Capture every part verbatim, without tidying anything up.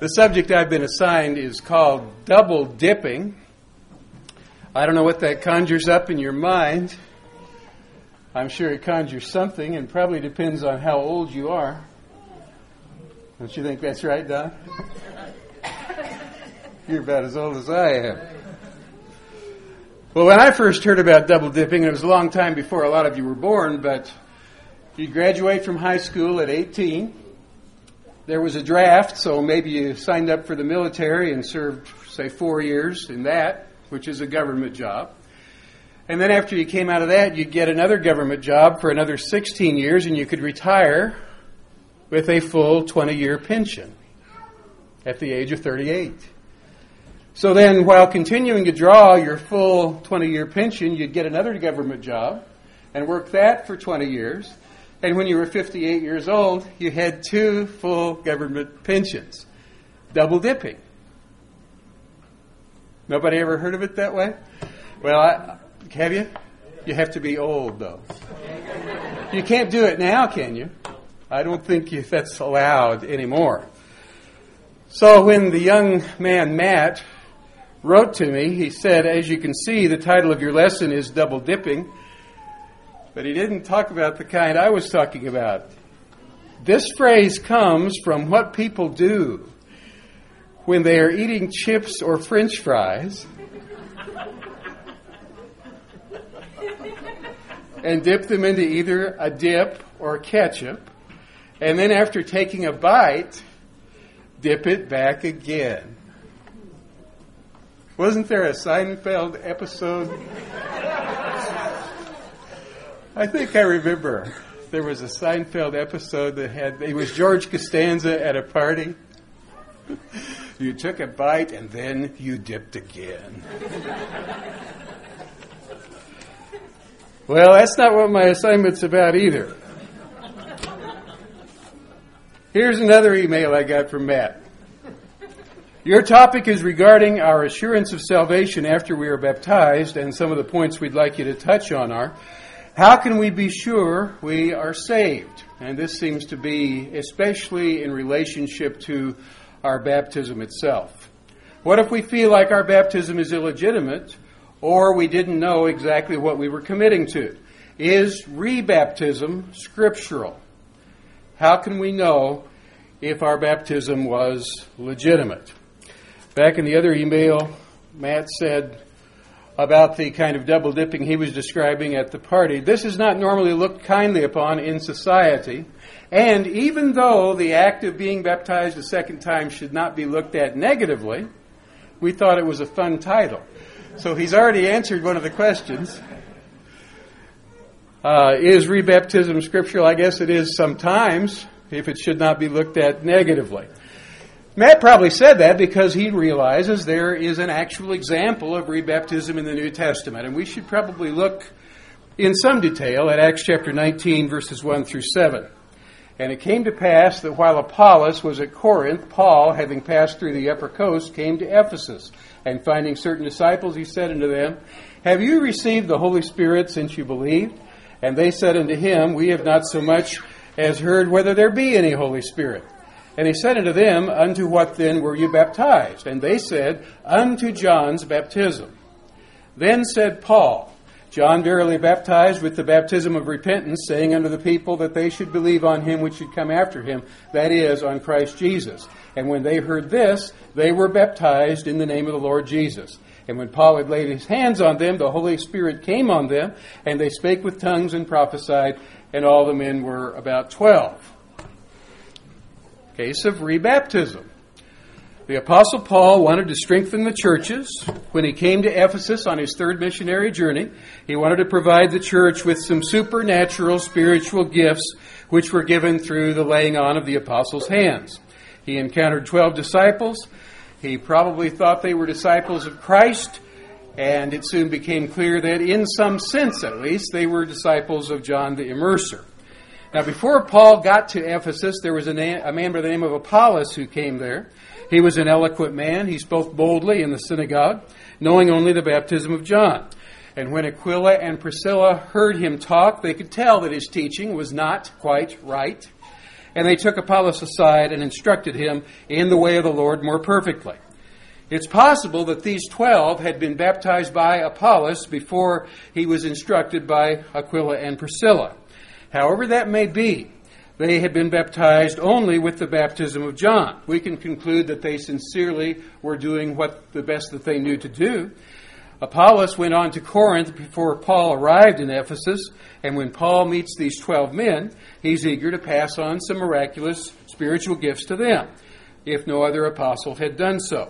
The subject I've been assigned is called double dipping. I don't know what that conjures up in your mind. I'm sure it conjures something, and probably depends on how old you are. Don't you think that's right, Don? You're about as old as I am. Well, when I first heard about double dipping, it was a long time before a lot of you were born, but you graduate from high school at eighteen. There was a draft, so maybe you signed up for the military and served, say, four years in that, which is a government job. And then after you came out of that, you'd get another government job for another sixteen years, and you could retire with a full twenty-year pension at the age of thirty-eight. So then, while continuing to draw your full twenty-year pension, you'd get another government job and work that for twenty years. And when you were fifty-eight years old, you had two full government pensions. Double dipping. Nobody ever heard of it that way? Well, I, have you? You have to be old, though. You can't do it now, can you? I don't think you, that's allowed anymore. So when the young man, Matt, wrote to me, he said, as you can see, the title of your lesson is Double Dipping. But he didn't talk about the kind I was talking about. This phrase comes from what people do when they are eating chips or French fries and dip them into either a dip or ketchup, and then after taking a bite, dip it back again. Wasn't there a Seinfeld episode? I think I remember there was a Seinfeld episode that had, it was George Costanza at a party. You took a bite and then you dipped again. Well, that's not what my assignment's about either. Here's another email I got from Matt. Your topic is regarding our assurance of salvation after we are baptized, and some of the points we'd like you to touch on are, how can we be sure we are saved? And this seems to be especially in relationship to our baptism itself. What if we feel like our baptism is illegitimate, or we didn't know exactly what we were committing to? Is rebaptism scriptural? How can we know if our baptism was legitimate? Back in the other email, Matt said about the kind of double dipping he was describing at the party, this is not normally looked kindly upon in society, and even though the act of being baptized a second time should not be looked at negatively, we thought it was a fun title. So he's already answered one of the questions. Uh, is rebaptism scriptural? I guess it is sometimes, if it should not be looked at negatively. Matt probably said that because he realizes there is an actual example of rebaptism in the New Testament. And we should probably look in some detail at Acts chapter nineteen, verses one through seven. And it came to pass that while Apollos was at Corinth, Paul, having passed through the upper coast, came to Ephesus. And finding certain disciples, he said unto them, Have you received the Holy Spirit since you believed? And they said unto him, We have not so much as heard whether there be any Holy Spirit. And he said unto them, Unto what then were you baptized? And they said, Unto John's baptism. Then said Paul, John verily baptized with the baptism of repentance, saying unto the people that they should believe on him which should come after him, that is, on Christ Jesus. And when they heard this, they were baptized in the name of the Lord Jesus. And when Paul had laid his hands on them, the Holy Spirit came on them, and they spake with tongues and prophesied, and all the men were about twelve. Case of rebaptism. The Apostle Paul wanted to strengthen the churches. When he came to Ephesus on his third missionary journey, he wanted to provide the church with some supernatural spiritual gifts which were given through the laying on of the apostles' hands. He encountered twelve disciples. He probably thought they were disciples of Christ, and it soon became clear that in some sense at least they were disciples of John the Immerser. Now, before Paul got to Ephesus, there was a, na- a man by the name of Apollos who came there. He was an eloquent man. He spoke boldly in the synagogue, knowing only the baptism of John. And when Aquila and Priscilla heard him talk, they could tell that his teaching was not quite right. and they took Apollos aside and instructed him in the way of the Lord more perfectly. It's possible that these twelve had been baptized by Apollos before he was instructed by Aquila and Priscilla. However that may be, they had been baptized only with the baptism of John. We can conclude that they sincerely were doing what the best that they knew to do. Apollos went on to Corinth before Paul arrived in Ephesus, and when Paul meets these twelve men, he's eager to pass on some miraculous spiritual gifts to them, if no other apostle had done so.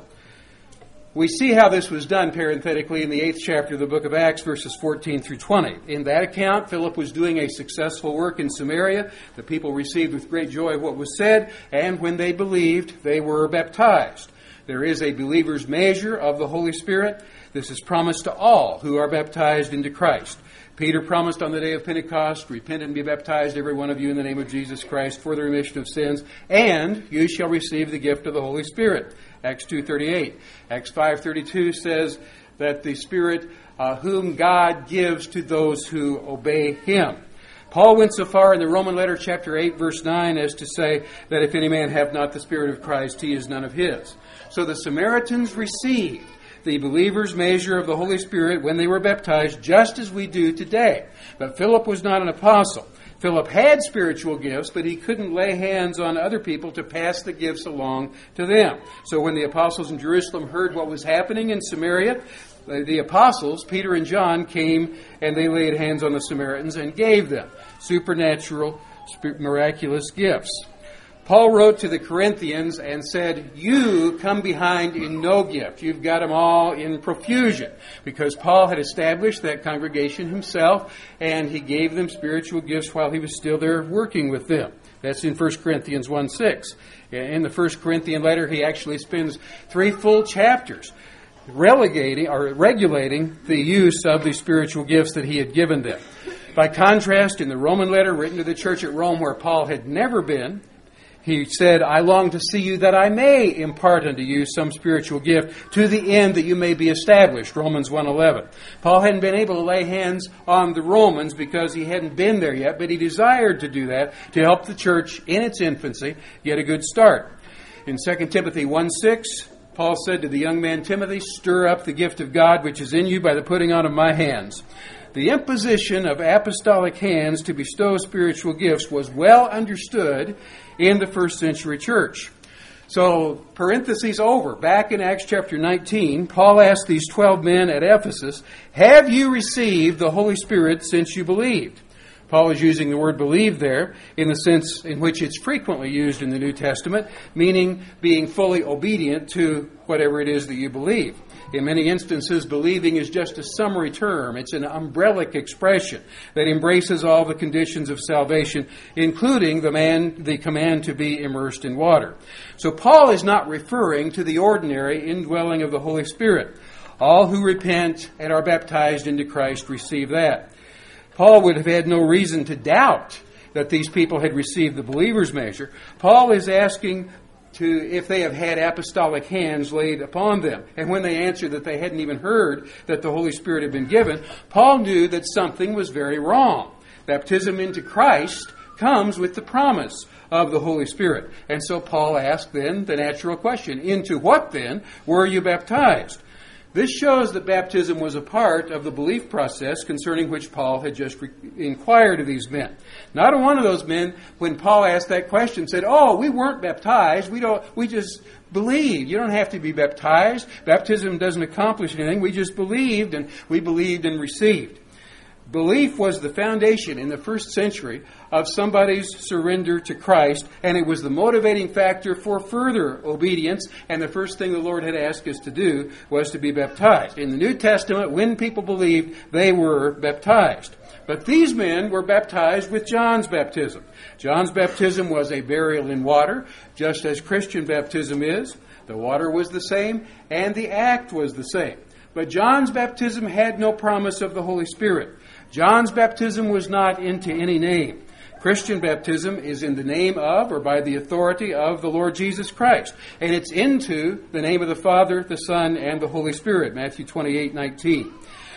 We see how this was done parenthetically in the eighth chapter of the book of Acts, verses fourteen through twenty. In that account, Philip was doing a successful work in Samaria. The people received with great joy what was said, and when they believed, they were baptized. There is a believer's measure of the Holy Spirit. This is promised to all who are baptized into Christ. Peter promised on the day of Pentecost, repent and be baptized, every one of you, in the name of Jesus Christ for the remission of sins, and you shall receive the gift of the Holy Spirit. Acts two thirty-eight. Acts five thirty-two says that the Spirit uh, whom God gives to those who obey Him. Paul went so far in the Roman letter, chapter eight, verse nine, as to say that if any man have not the Spirit of Christ, he is none of his. So the Samaritans received the believer's measure of the Holy Spirit when they were baptized, just as we do today. But Philip was not an apostle. Philip had spiritual gifts, but he couldn't lay hands on other people to pass the gifts along to them. So when the apostles in Jerusalem heard what was happening in Samaria, the apostles, Peter and John, came and they laid hands on the Samaritans and gave them supernatural, miraculous gifts. Paul wrote to the Corinthians and said, you come behind in no gift. You've got them all in profusion. Because Paul had established that congregation himself, and he gave them spiritual gifts while he was still there working with them. That's in First Corinthians one six. In the First Corinthian letter, he actually spends three full chapters relegating or regulating the use of the spiritual gifts that he had given them. By contrast, in the Roman letter written to the church at Rome, where Paul had never been, he said, I long to see you that I may impart unto you some spiritual gift to the end that you may be established. Romans one eleven. Paul hadn't been able to lay hands on the Romans because he hadn't been there yet, but he desired to do that to help the church in its infancy get a good start. In Second Timothy one six, Paul said to the young man Timothy, stir up the gift of God which is in you by the putting on of my hands. The imposition of apostolic hands to bestow spiritual gifts was well understood in the first century church. So, parentheses over. Back in Acts chapter nineteen, Paul asked these twelve men at Ephesus, have you received the Holy Spirit since you believed? Paul is using the word believe there in the sense in which it's frequently used in the New Testament, meaning being fully obedient to whatever it is that you believe. In many instances, believing is just a summary term. It's an umbrellic expression that embraces all the conditions of salvation, including the, man, the command to be immersed in water. So Paul is not referring to the ordinary indwelling of the Holy Spirit. All who repent and are baptized into Christ receive that. Paul would have had no reason to doubt that these people had received the believer's measure. Paul is asking to if they have had apostolic hands laid upon them. And when they answered that they hadn't even heard that the Holy Spirit had been given, Paul knew that something was very wrong. Baptism into Christ comes with the promise of the Holy Spirit. And so Paul asked then the natural question, into what then were you baptized? This shows that baptism was a part of the belief process concerning which Paul had just re- inquired of these men. Not a one of those men, when Paul asked that question, said, oh, we weren't baptized. We don't. We just believed. You don't have to be baptized. Baptism doesn't accomplish anything. We just believed, and we believed and received. Belief was the foundation in the first century of somebody's surrender to Christ, and it was the motivating factor for further obedience, and the first thing the Lord had asked us to do was to be baptized. In the New Testament, when people believed, they were baptized. But these men were baptized with John's baptism. John's baptism was a burial in water, just as Christian baptism is. The water was the same, and the act was the same. But John's baptism had no promise of the Holy Spirit. John's baptism was not into any name. Christian baptism is in the name of or by the authority of the Lord Jesus Christ. And it's into the name of the Father, the Son, and the Holy Spirit, Matthew twenty-eight nineteen.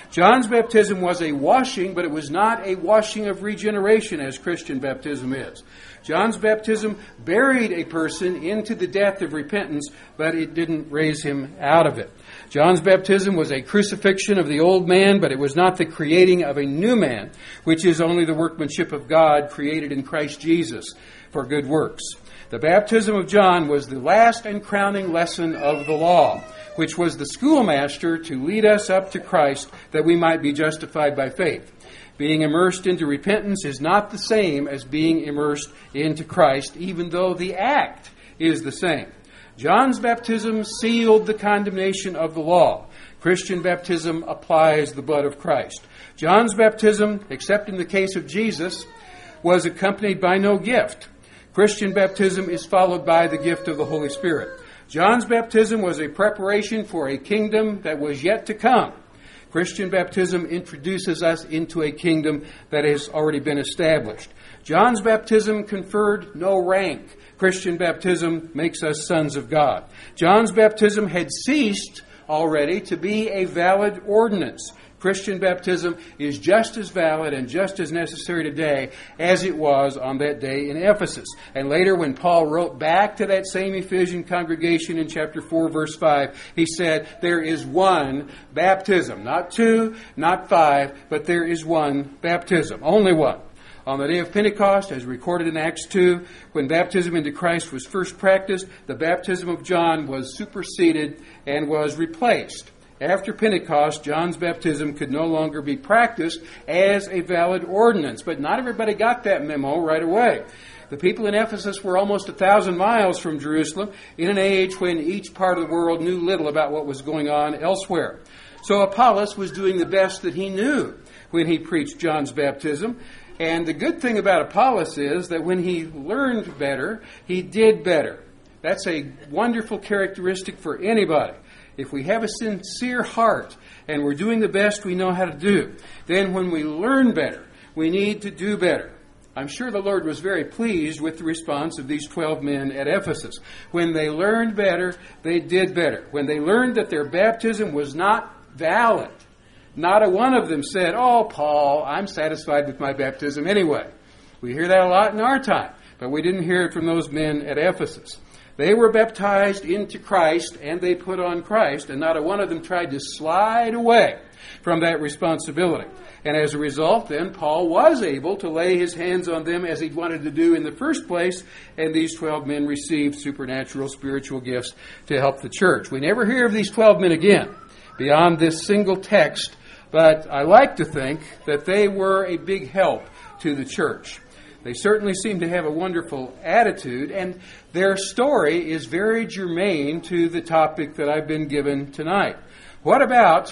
John's baptism was a washing, but it was not a washing of regeneration as Christian baptism is. John's baptism buried a person into the death of repentance, but it didn't raise him out of it. John's baptism was a crucifixion of the old man, but it was not the creating of a new man, which is only the workmanship of God created in Christ Jesus for good works. The baptism of John was the last and crowning lesson of the law, which was the schoolmaster to lead us up to Christ that we might be justified by faith. Being immersed into repentance is not the same as being immersed into Christ, even though the act is the same. John's baptism sealed the condemnation of the law. Christian baptism applies the blood of Christ. John's baptism, except in the case of Jesus, was accompanied by no gift. Christian baptism is followed by the gift of the Holy Spirit. John's baptism was a preparation for a kingdom that was yet to come. Christian baptism introduces us into a kingdom that has already been established. John's baptism conferred no rank. Christian baptism makes us sons of God. John's baptism had ceased already to be a valid ordinance. Christian baptism is just as valid and just as necessary today as it was on that day in Ephesus. And later when Paul wrote back to that same Ephesian congregation in chapter four, verse five, he said, there is one baptism. Not two, not five, but there is one baptism. Only one. On the day of Pentecost, as recorded in Acts two, when baptism into Christ was first practiced, the baptism of John was superseded and was replaced. After Pentecost, John's baptism could no longer be practiced as a valid ordinance. But not everybody got that memo right away. The people in Ephesus were almost a thousand miles from Jerusalem in an age when each part of the world knew little about what was going on elsewhere. So Apollos was doing the best that he knew when he preached John's baptism. And the good thing about Apollos is that when he learned better, he did better. That's a wonderful characteristic for anybody. If we have a sincere heart and we're doing the best we know how to do, then when we learn better, we need to do better. I'm sure the Lord was very pleased with the response of these twelve men at Ephesus. When they learned better, they did better. When they learned that their baptism was not valid, not a one of them said, oh, Paul, I'm satisfied with my baptism anyway. We hear that a lot in our time, but we didn't hear it from those men at Ephesus. They were baptized into Christ, and they put on Christ, and not a one of them tried to slide away from that responsibility. And as a result, then, Paul was able to lay his hands on them as he wanted to do in the first place, and these twelve men received supernatural spiritual gifts to help the church. We never hear of these twelve men again, beyond this single text, but I like to think that they were a big help to the church. They certainly seem to have a wonderful attitude, and their story is very germane to the topic that I've been given tonight. What about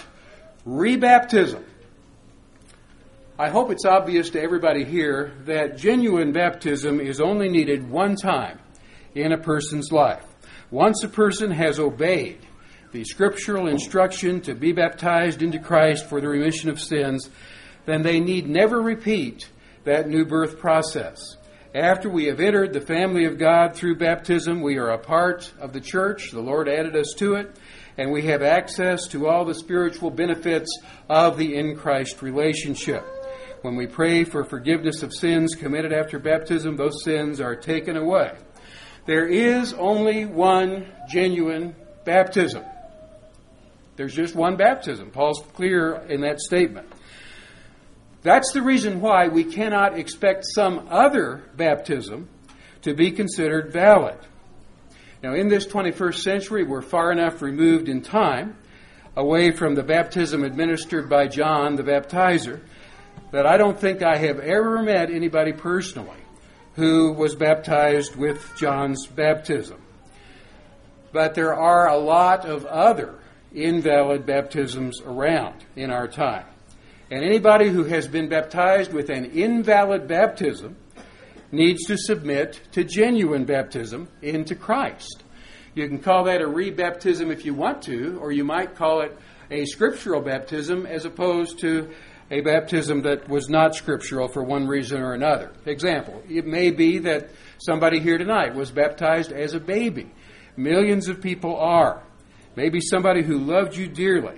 rebaptism? I hope it's obvious to everybody here that genuine baptism is only needed one time in a person's life. Once a person has obeyed the scriptural instruction to be baptized into Christ for the remission of sins, then they need never repeat that new birth process. After we have entered the family of God through baptism, we are a part of the church. The Lord added us to it, and we have access to all the spiritual benefits of the in Christ relationship. When we pray for forgiveness of sins committed after baptism, those sins are taken away. There is only one genuine baptism. There's just one baptism. Paul's clear in that statement. That's the reason why we cannot expect some other baptism to be considered valid. Now, in this twenty-first century, we're far enough removed in time, away from the baptism administered by John the Baptizer, that I don't think I have ever met anybody personally who was baptized with John's baptism. But there are a lot of other invalid baptisms around in our time. And anybody who has been baptized with an invalid baptism needs to submit to genuine baptism into Christ. You can call that a rebaptism if you want to, or you might call it a scriptural baptism as opposed to a baptism that was not scriptural for one reason or another. Example, it may be that somebody here tonight was baptized as a baby. Millions of people are. Maybe somebody who loved you dearly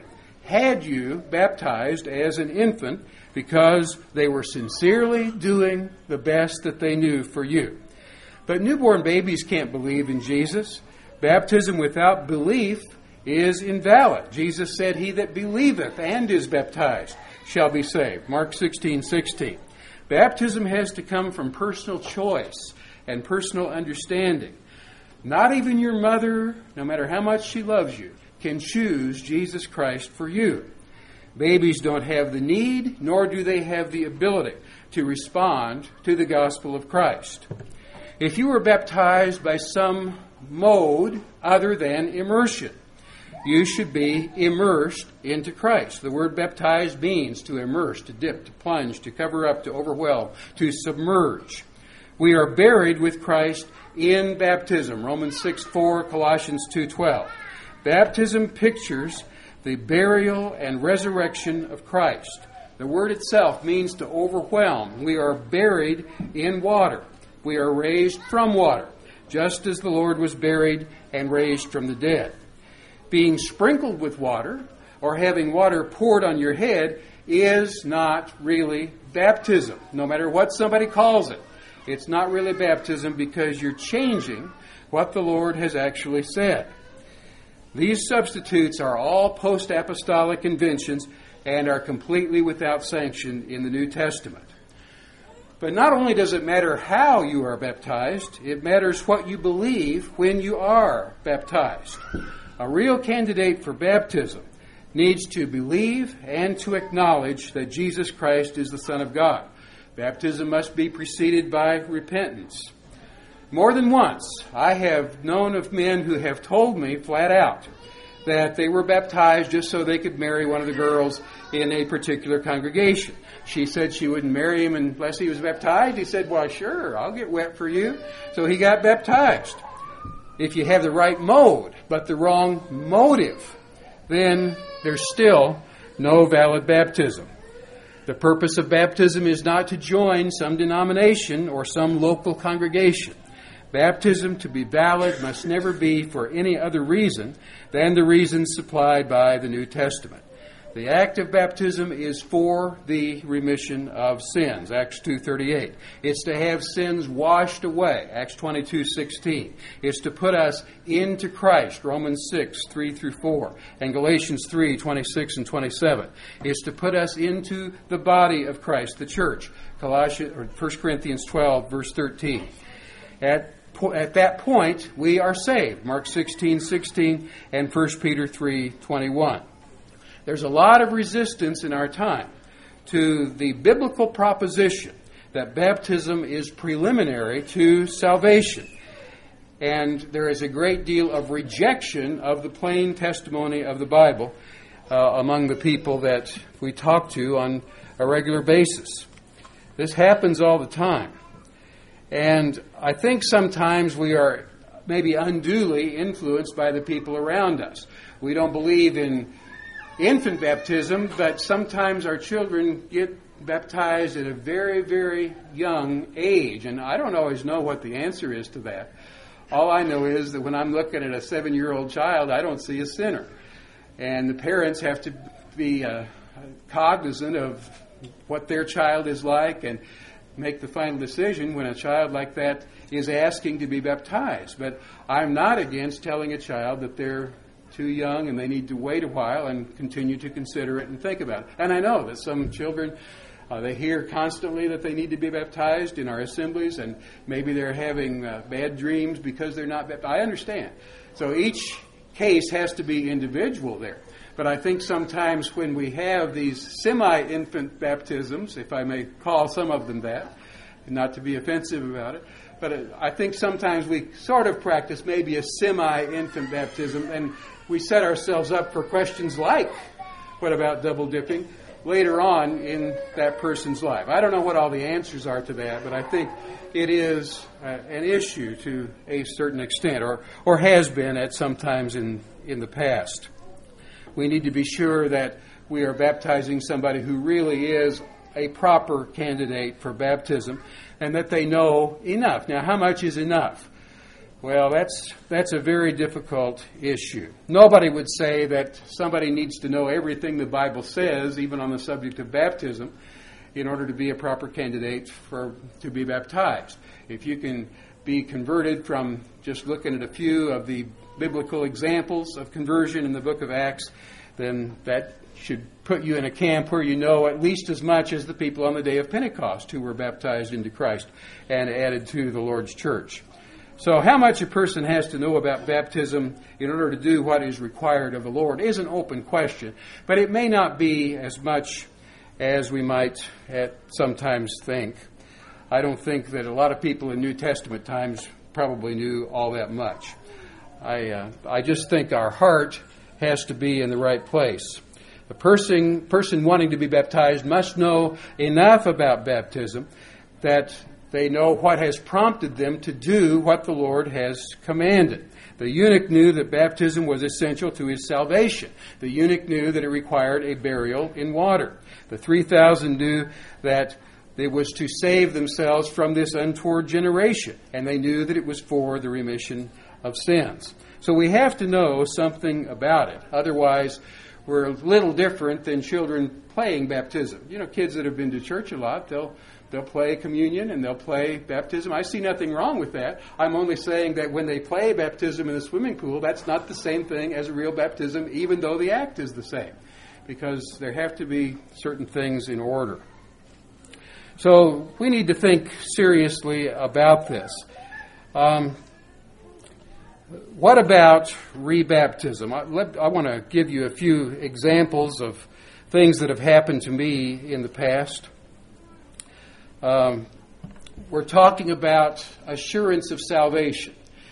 had you baptized as an infant because they were sincerely doing the best that they knew for you. But newborn babies can't believe in Jesus. Baptism without belief is invalid. Jesus said, "He that believeth and is baptized shall be saved." Mark sixteen sixteen. Baptism has to come from personal choice and personal understanding. Not even your mother, no matter how much she loves you, can choose Jesus Christ for you. Babies don't have the need, nor do they have the ability to respond to the gospel of Christ. If you were baptized by some mode other than immersion, you should be immersed into Christ. The word baptized means to immerse, to dip, to plunge, to cover up, to overwhelm, to submerge. We are buried with Christ in baptism. Romans six four, Colossians two twelve. Baptism pictures the burial and resurrection of Christ. The word itself means to overwhelm. We are buried in water. We are raised from water, just as the Lord was buried and raised from the dead. Being sprinkled with water or having water poured on your head is not really baptism, no matter what somebody calls it. It's not really baptism because you're changing what the Lord has actually said. These substitutes are all post-apostolic inventions and are completely without sanction in the New Testament. But not only does it matter how you are baptized, it matters what you believe when you are baptized. A real candidate for baptism needs to believe and to acknowledge that Jesus Christ is the Son of God. Baptism must be preceded by repentance. More than once, I have known of men who have told me flat out that they were baptized just so they could marry one of the girls in a particular congregation. She said she wouldn't marry him unless he was baptized. He said, "Well, sure, I'll get wet for you." So he got baptized. If you have the right mode, but the wrong motive, then there's still no valid baptism. The purpose of baptism is not to join some denomination or some local congregation. Baptism, to be valid, must never be for any other reason than the reasons supplied by the New Testament. The act of baptism is for the remission of sins, Acts two thirty-eight. It's to have sins washed away, Acts twenty-two sixteen. It's to put us into Christ, Romans six three through four, and Galatians three twenty-six and twenty-seven. It's to put us into the body of Christ, the church, Colossians or First Corinthians twelve verse thirteen. At At that point, we are saved, Mark sixteen sixteen and First Peter three twenty-one. There's a lot of resistance in our time to the biblical proposition that baptism is preliminary to salvation. And there is a great deal of rejection of the plain testimony of the Bible uh, among the people that we talk to on a regular basis. This happens all the time. And I think sometimes we are maybe unduly influenced by the people around us. We don't believe in infant baptism, but sometimes our children get baptized at a very, very young age. And I don't always know what the answer is to that. All I know is that when I'm looking at a seven-year-old child, I don't see a sinner. And the parents have to be uh, cognizant of what their child is like and make the final decision when a child like that is asking to be baptized. But I'm not against telling a child that they're too young and they need to wait a while and continue to consider it and think about it. And I know that some children, uh, they hear constantly that they need to be baptized in our assemblies, and maybe they're having uh, bad dreams because they're not baptized. I understand. So each case has to be individual there. But I think sometimes when we have these semi-infant baptisms, if I may call some of them that, not to be offensive about it, but I think sometimes we sort of practice maybe a semi-infant baptism, and we set ourselves up for questions like, what about double dipping, later on in that person's life. I don't know what all the answers are to that, but I think it is uh, an issue to a certain extent, or, or has been at some times in, in the past. We need to be sure that we are baptizing somebody who really is a proper candidate for baptism and that they know enough. Now, how much is enough? Well, that's that's a very difficult issue. Nobody would say that somebody needs to know everything the Bible says, even on the subject of baptism, in order to be a proper candidate for to be baptized. If you can be converted from just looking at a few of the biblical examples of conversion in the book of Acts, then that should put you in a camp where you know at least as much as the people on the day of Pentecost who were baptized into Christ and added to the Lord's church. So how much a person has to know about baptism in order to do what is required of the Lord is an open question, but it may not be as much as we might at sometimes think. I don't think that a lot of people in New Testament times probably knew all that much. I uh, I just think our heart has to be in the right place. The person person wanting to be baptized must know enough about baptism that they know what has prompted them to do what the Lord has commanded. The eunuch knew that baptism was essential to his salvation. The eunuch knew that it required a burial in water. The three thousand knew that it was to save themselves from this untoward generation, and they knew that it was for the remission of sins. So we have to know something about it. Otherwise, we're a little different than children playing baptism. You know, kids that have been to church a lot, they'll They'll play communion and they'll play baptism. I see nothing wrong with that. I'm only saying that when they play baptism in the swimming pool, that's not the same thing as a real baptism, even though the act is the same, because there have to be certain things in order. So we need to think seriously about this. Um, what about rebaptism? I, let, I want to give you a few examples of things that have happened to me in the past. Um, we're talking about assurance of salvation.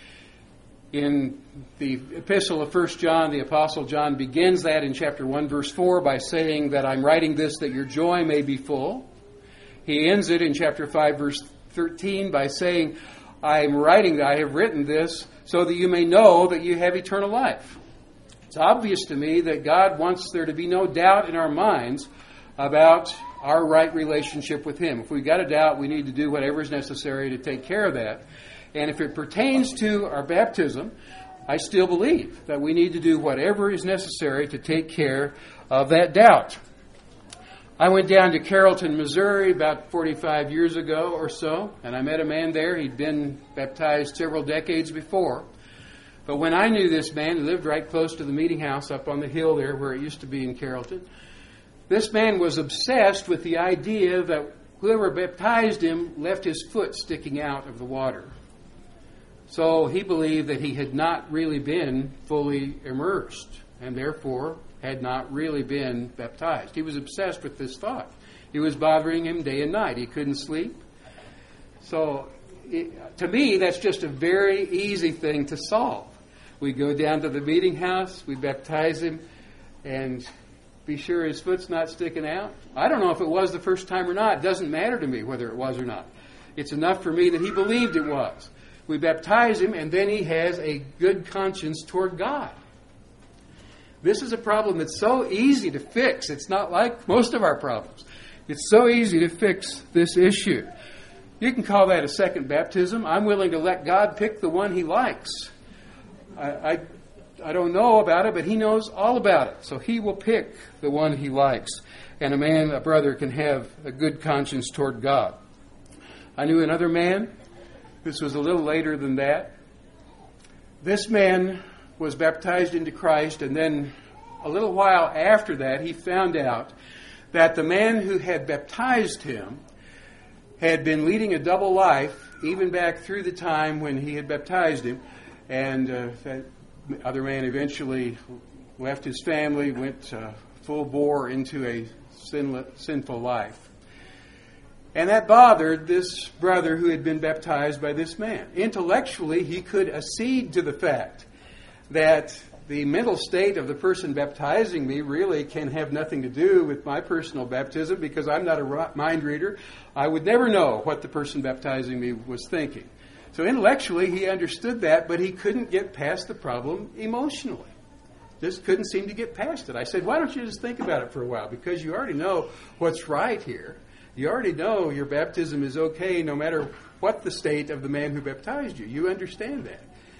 In the epistle of First John, the Apostle John begins that in chapter one, verse four, by saying that I'm writing this that your joy may be full. He ends it in chapter five, verse thirteen, by saying, I am writing, I have written this so that you may know that you have eternal life. It's obvious to me that God wants there to be no doubt in our minds about our right relationship with Him. If we've got a doubt, we need to do whatever is necessary to take care of that. And if it pertains to our baptism, I still believe that we need to do whatever is necessary to take care of that doubt. I went down to Carrollton, Missouri about forty-five years ago or so, and I met a man there. He'd been baptized several decades before. But when I knew this man, he lived right close to the meeting house up on the hill there where it used to be in Carrollton. This man was obsessed with the idea that whoever baptized him left his foot sticking out of the water. So he believed that he had not really been fully immersed and therefore had not really been baptized. He was obsessed with this thought. It was bothering him day and night. He couldn't sleep. So it, to me, that's just a very easy thing to solve. We go down to the meeting house, we baptize him, and be sure his foot's not sticking out. I don't know if it was the first time or not. It doesn't matter to me whether it was or not. It's enough for me that he believed it was. We baptize him, and then he has a good conscience toward God. This is a problem that's so easy to fix. It's not like most of our problems. It's so easy to fix this issue. You can call that a second baptism. I'm willing to let God pick the one He likes. I, I I don't know about it, but He knows all about it. So He will pick the one He likes. And a man, a brother, can have a good conscience toward God. I knew another man. This was a little later than that. This man was baptized into Christ, and then a little while after that, he found out that the man who had baptized him had been leading a double life, even back through the time when he had baptized him, and uh, that other man eventually left his family, went uh, full bore into a sin- sinful life. And that bothered this brother who had been baptized by this man. Intellectually, he could accede to the fact that the mental state of the person baptizing me really can have nothing to do with my personal baptism because I'm not a mind reader. I would never know what the person baptizing me was thinking. So intellectually, he understood that, but he couldn't get past the problem emotionally. Just couldn't seem to get past it. I said, why don't you just think about it for a while? Because you already know what's right here. You already know your baptism is okay no matter what the state of the man who baptized you. You understand that.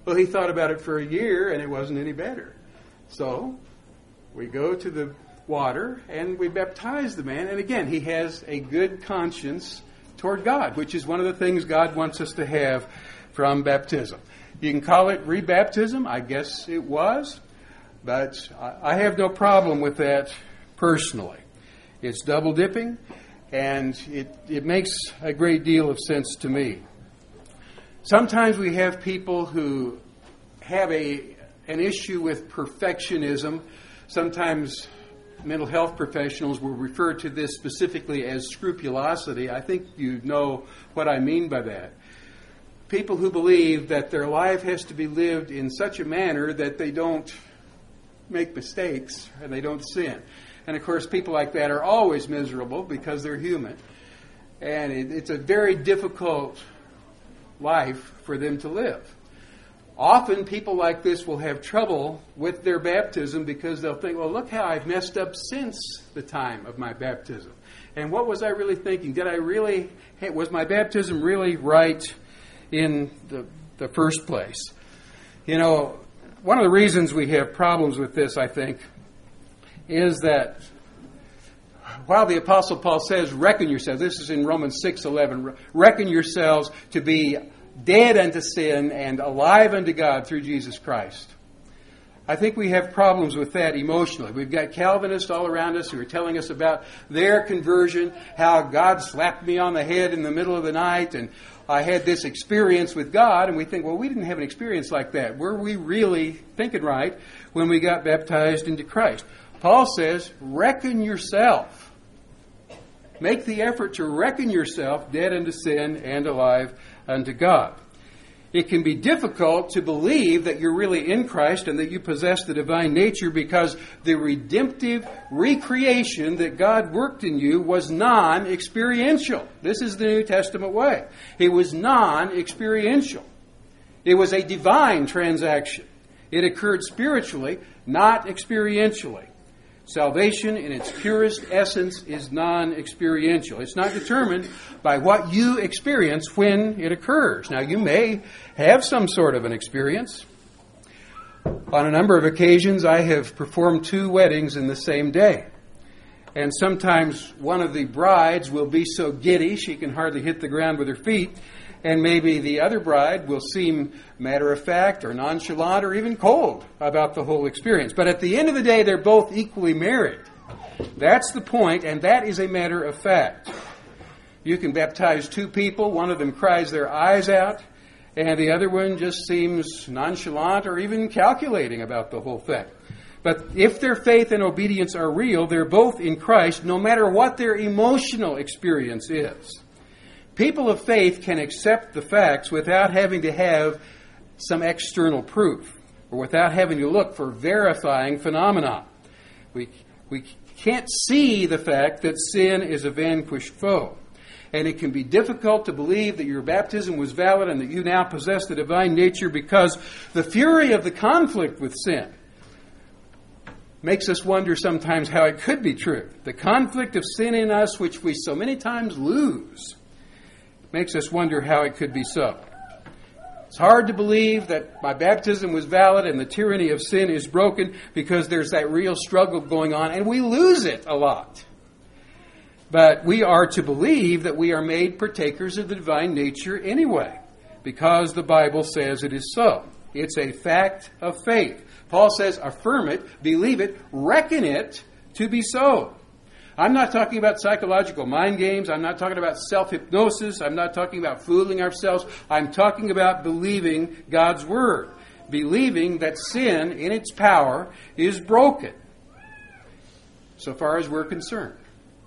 Well, he thought about it for a year and it wasn't any better. So we go to the water and we baptize the man. And again, he has a good conscience toward God, which is one of the things God wants us to have from baptism. You can call it rebaptism. I guess it was. But I have no problem with that personally. It's double dipping, and it, it makes a great deal of sense to me. Sometimes we have people who have a an issue with perfectionism. Sometimes mental health professionals will refer to this specifically as scrupulosity. I think you know what I mean by that. People who believe that their life has to be lived in such a manner that they don't make mistakes and they don't sin. And of course, people like that are always miserable because they're human. And it, it's a very difficult life for them to live. Often people like this will have trouble with their baptism because they'll think, well, look how I've messed up since the time of my baptism. And what was I really thinking? Did I really, was my baptism really right in the, the first place? You know, one of the reasons we have problems with this, I think, is that while the Apostle Paul says, reckon yourselves, this is in Romans six eleven, reckon yourselves to be dead unto sin and alive unto God through Jesus Christ. I think we have problems with that emotionally. We've got Calvinists all around us who are telling us about their conversion, how God slapped me on the head in the middle of the night, and I had this experience with God, and we think, well, we didn't have an experience like that. Were we really thinking right when we got baptized into Christ? Paul says, reckon yourself. Make the effort to reckon yourself dead unto sin and alive unto God. It can be difficult to believe that you're really in Christ and that you possess the divine nature because the redemptive recreation that God worked in you was non-experiential. This is the New Testament way. It was non-experiential. It was a divine transaction. It occurred spiritually, not experientially. Salvation in its purest essence is non-experiential. It's not determined by what you experience when it occurs. Now, you may have some sort of an experience. On a number of occasions, I have performed two weddings in the same day. And sometimes one of the brides will be so giddy she can hardly hit the ground with her feet. And maybe the other bride will seem matter-of-fact or nonchalant or even cold about the whole experience. But at the end of the day, they're both equally married. That's the point, and that is a matter of fact. You can baptize two people. One of them cries their eyes out, and the other one just seems nonchalant or even calculating about the whole thing. But if their faith and obedience are real, they're both in Christ, no matter what their emotional experience is. People of faith can accept the facts without having to have some external proof or without having to look for verifying phenomena. We, we can't see the fact that sin is a vanquished foe. And it can be difficult to believe that your baptism was valid and that you now possess the divine nature because the fury of the conflict with sin makes us wonder sometimes how it could be true. The conflict of sin in us, which we so many times lose, makes us wonder how it could be so. It's hard to believe that my baptism was valid and the tyranny of sin is broken because there's that real struggle going on, and we lose it a lot. But we are to believe that we are made partakers of the divine nature anyway, because the Bible says it is so. It's a fact of faith. Paul says, affirm it, believe it, reckon it to be so. I'm not talking about psychological mind games. I'm not talking about self-hypnosis. I'm not talking about fooling ourselves. I'm talking about believing God's Word. Believing that sin in its power is broken, so far as we're concerned.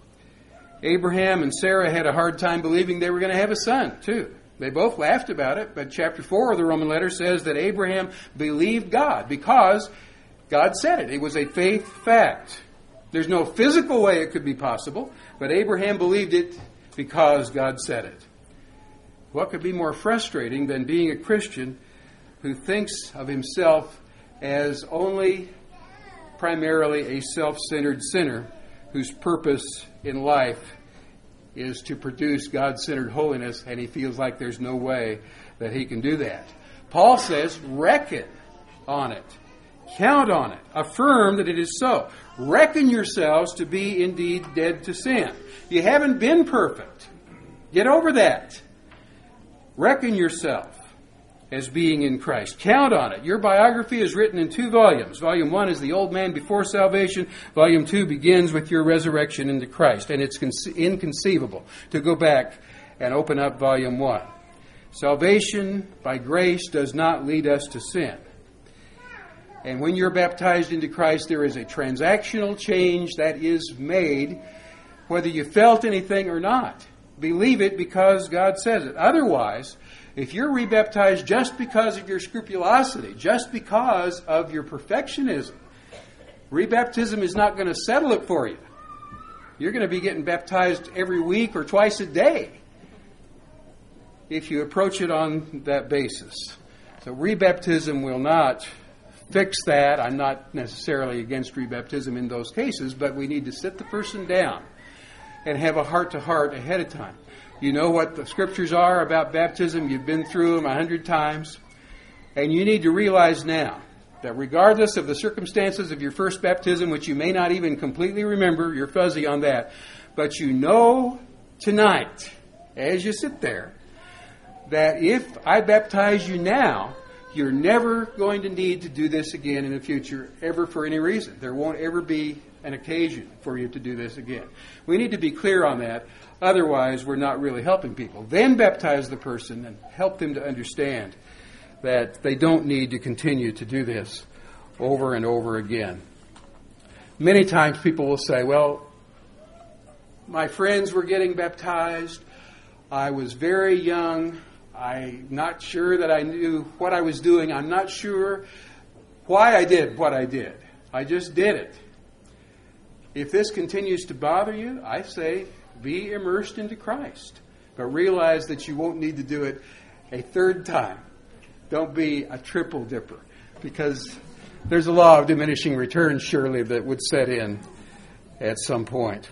Abraham and Sarah had a hard time believing they were going to have a son, too. They both laughed about it, but chapter four of the Roman letter says that Abraham believed God because God said it. It was a faith fact. There's no physical way it could be possible, but Abraham believed it because God said it. What could be more frustrating than being a Christian who thinks of himself as only primarily a self-centered sinner whose purpose in life is to produce God-centered holiness, and he feels like there's no way that he can do that. Paul says, reckon on it. Count on it. Affirm that it is so. Reckon yourselves to be indeed dead to sin. You haven't been perfect. Get over that. Reckon yourself as being in Christ. Count on it. Your biography is written in two volumes. Volume one is the old man before salvation. Volume two begins with your resurrection into Christ. And it's conce- inconceivable to go back and open up volume one. Salvation by grace does not lead us to sin. And when you're baptized into Christ, there is a transactional change that is made, whether you felt anything or not. Believe it because God says it. Otherwise, if you're rebaptized just because of your scrupulosity, just because of your perfectionism, rebaptism is not going to settle it for you. You're going to be getting baptized every week or twice a day if you approach it on that basis. So rebaptism will not fix that. I'm not necessarily against rebaptism in those cases, but we need to sit the person down and have a heart-to-heart ahead of time. You know what the scriptures are about baptism. You've been through them a hundred times. And you need to realize now that regardless of the circumstances of your first baptism, which you may not even completely remember, you're fuzzy on that, but you know tonight, as you sit there, that if I baptize you now, you're never going to need to do this again in the future, ever for any reason. There won't ever be an occasion for you to do this again. We need to be clear on that. Otherwise, we're not really helping people. Then baptize the person and help them to understand that they don't need to continue to do this over and over again. Many times people will say, well, my friends were getting baptized. I was very young. I'm not sure that I knew what I was doing. I'm not sure why I did what I did. I just did it. If this continues to bother you, I say be immersed into Christ. But realize that you won't need to do it a third time. Don't be a triple dipper, because there's a law of diminishing returns surely that would set in at some point.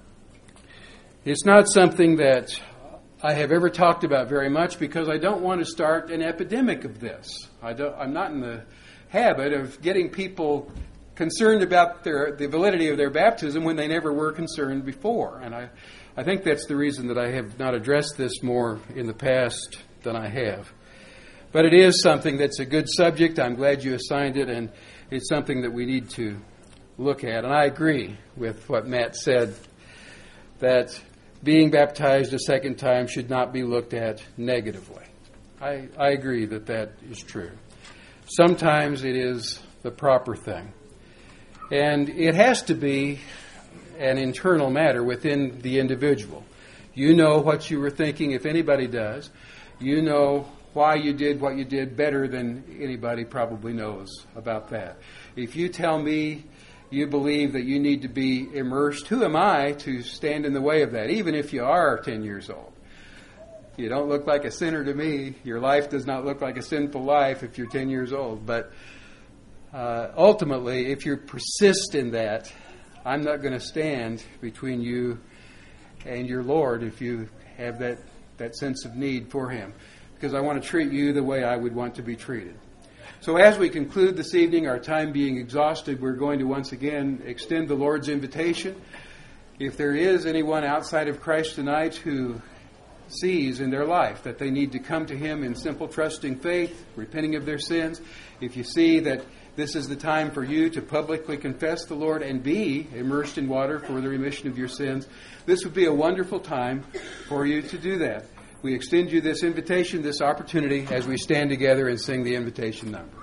It's not something that I have ever talked about very much because I don't want to start an epidemic of this. I don't, I'm not in the habit of getting people concerned about their, the validity of their baptism when they never were concerned before. And I, I think that's the reason that I have not addressed this more in the past than I have. But it is something that's a good subject. I'm glad you assigned it, and it's something that we need to look at. And I agree with what Matt said, that being baptized a second time should not be looked at negatively. I, I agree that that is true. Sometimes it is the proper thing. And it has to be an internal matter within the individual. You know what you were thinking, if anybody does. You know why you did what you did better than anybody probably knows about that. If you tell me you believe that you need to be immersed, who am I to stand in the way of that, even if you are ten years old? You don't look like a sinner to me. Your life does not look like a sinful life if you're ten years old. But uh, ultimately, if you persist in that, I'm not going to stand between you and your Lord if you have that, that sense of need for Him, because I want to treat you the way I would want to be treated. So as we conclude this evening, our time being exhausted, we're going to once again extend the Lord's invitation. If there is anyone outside of Christ tonight who sees in their life that they need to come to Him in simple, trusting faith, repenting of their sins, if you see that this is the time for you to publicly confess the Lord and be immersed in water for the remission of your sins, this would be a wonderful time for you to do that. We extend you this invitation, this opportunity, as we stand together and sing the invitation number.